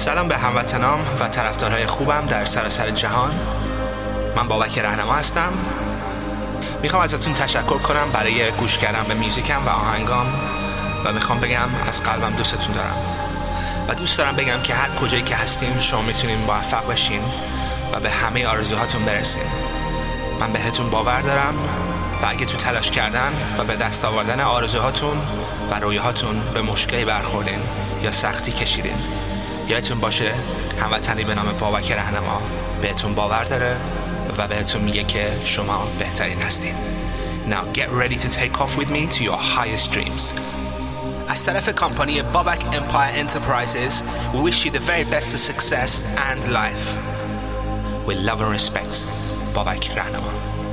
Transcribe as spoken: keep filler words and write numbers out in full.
سلام به هموطنام و طرفدارهای خوبم در سراسر جهان. من بابک رهنما هستم. میخوام ازتون تشکر کنم برای گوش کردن به میوزیکم و آهنگام و میخوام بگم از قلبم دوستتون دارم و دوست دارم بگم که هر کجایی که هستین شما میتونین موفق باشین و به همه آرزوهاتون برسین. من بهتون باور دارم و اگه تو تلاش کردن و به دست آوردن آرزوهاتون و رویاهاتون به مشکلی برخوردین یا سختی کشیدین، یادتون باشه هموطنی به نام بابک رهنما بهتون باور داره و بهتون میگه که شما بهترین هستین. Now get ready to take off with me to your highest dreams. از طرف کمپانی بابک Empire Enterprises, we wish you the very best of success and life. With love and respect, بابک رهنما.